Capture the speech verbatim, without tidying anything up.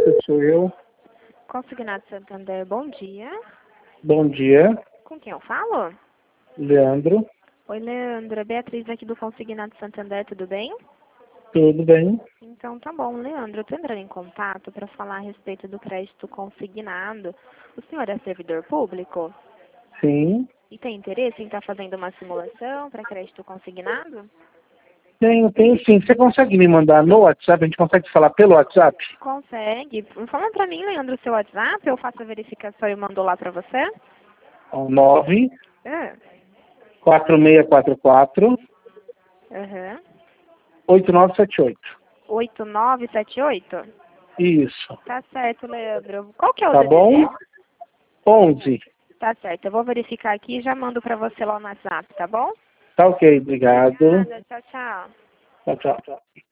Isso sou eu. Consignado Santander, bom dia. Bom dia, Com quem eu falo? Leandro. Oi, Leandro. Beatriz aqui do Consignado Santander, tudo bem? Tudo bem? Então tá bom, Leandro. Eu tô entrando em contato para falar a respeito do crédito consignado. O senhor é servidor público? Sim. E tem interesse em estar fazendo uma simulação para crédito consignado? Tenho, tenho sim. Você consegue me mandar no WhatsApp? A gente consegue falar pelo WhatsApp? Consegue. Fala para mim, Leandro, o seu WhatsApp. Eu faço a verificação e mando lá para você. nove É. quatro seis quatro quatro Uhum. oito nove sete oito. oito nove sete oito? Isso. Tá certo, Leandro. Qual que é o Tá D D D? bom? onze. Tá certo. Eu vou verificar aqui e já mando para você lá no WhatsApp, tá bom? Tá ok, obrigado. Obrigada. Tchau, tchau. Tchau, tchau.